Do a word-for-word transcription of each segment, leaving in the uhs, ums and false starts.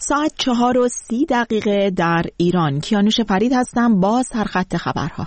ساعت چهار و سی دقیقه در ایران. کیانوش فرید هستم با سرخط خبرها.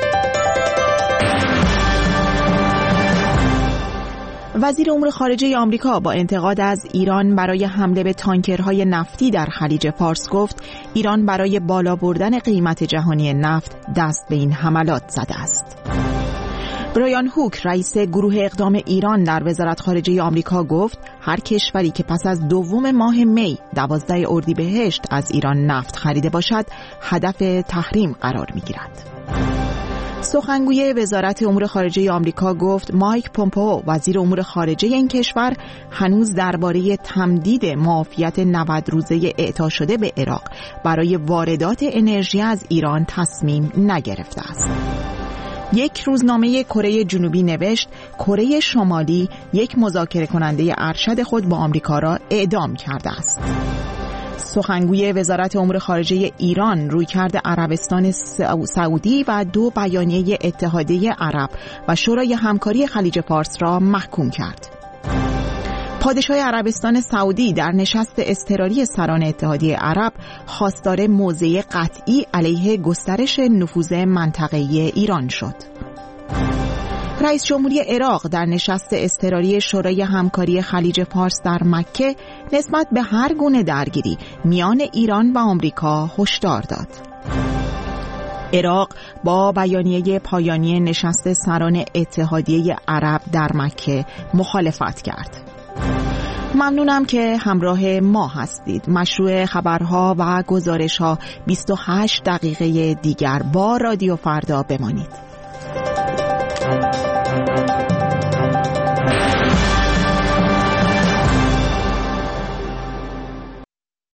وزیر امور خارجه آمریکا با انتقاد از ایران برای حمله به تانکرهای نفتی در خلیج فارس گفت ایران برای بالا بردن قیمت جهانی نفت دست به این حملات زده است. برایان هوک رئیس گروه اقدام ایران در وزارت خارجه آمریکا گفت هر کشوری که پس از دوم ماه می دوازده اردیبهشت از ایران نفت خریده باشد هدف تحریم قرار می‌گیرد. سخنگوی وزارت امور خارجه آمریکا گفت مایک پومپئو وزیر امور خارجه این کشور هنوز درباره تمدید معافیت نود روزه اعطا شده به عراق برای واردات انرژی از ایران تصمیم نگرفته است. یک روزنامه کره جنوبی نوشت کره شمالی یک مذاکره کننده ارشد خود با آمریکا را اعدام کرده است. سخنگوی وزارت امور خارجه ایران رویکرد عربستان سعودی و دو بیانیه اتحادیه عرب و شورای همکاری خلیج فارس را محکوم کرد. پادشاه عربستان سعودی در نشست اضطراری سران اتحادیه عرب خواستار موضع قطعی علیه گسترش نفوذ منطقه‌ای ایران شد. رئیس جمهوری عراق در نشست اضطراری شورای همکاری خلیج فارس در مکه نسبت به هر گونه درگیری میان ایران و آمریکا هشدار داد. عراق با بیانیه پایانی نشست سران اتحادیه عرب در مکه مخالفت کرد. ممنونم که همراه ما هستید. مشروع خبرها و گزارش‌ها بیست و هشت دقیقه دیگر با رادیو فردا بمانید.